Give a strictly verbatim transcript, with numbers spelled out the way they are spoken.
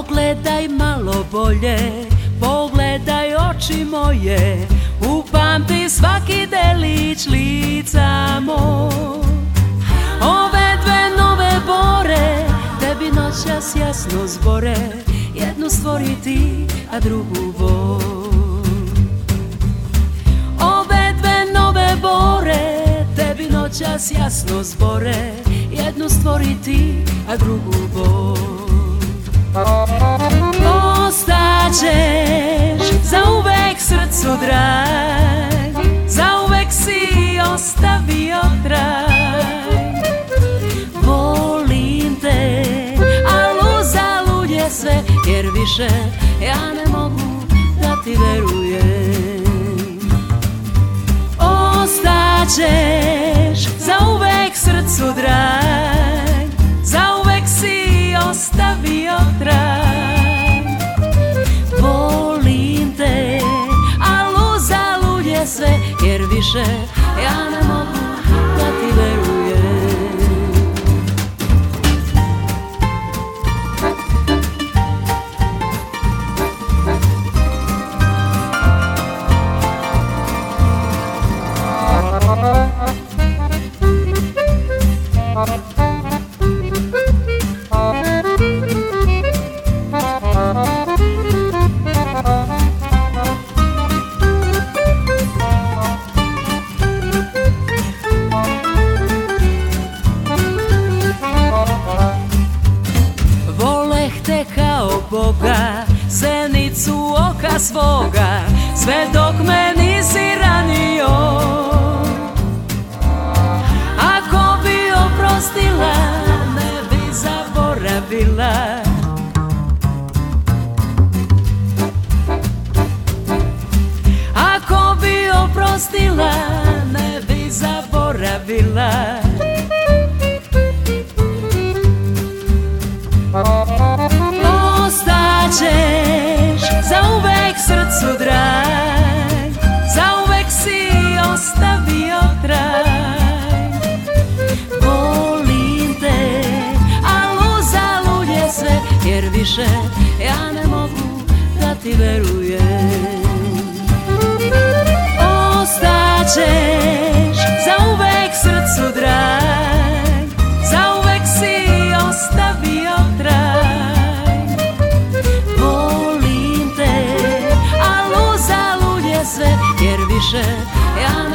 Pogledaj malo bolje, pogledaj oči moje, upamti svaki delić lica mog. Ove dve nove bore tebi noćas jasno zbore, jednu stvori ti, a drugu Bog. Ove dve nove bore tebi noćas jasno zbore, jednu stvori ti, a drugu Bog. Ostaćeš zauvek srcu drag, zauvek si ostavio trag. Volim te, al uzalud je sve, jer više ja ne mogu da ti verujem. Ostaćeš zauvek srcu drag, zauvek si ostavio trag. Volim te, al uzalud je sve, jer više ja ne mogu da ti verujem. Boga, zenicu oka svoga, sve dok me nisi ranio. Ako bi oprostila, ne bi zaboravila. Ako bi oprostila, ne bi zaboravila. Ostaćeš zauvek srcu drag, zauvek si ostavio trag. Volim te, al uzalud je sve, jer više ja ne mogu da ti verujem. Ostaćeš zauvek srcu drag, zauvek si ostavio trag. Jer više ja ne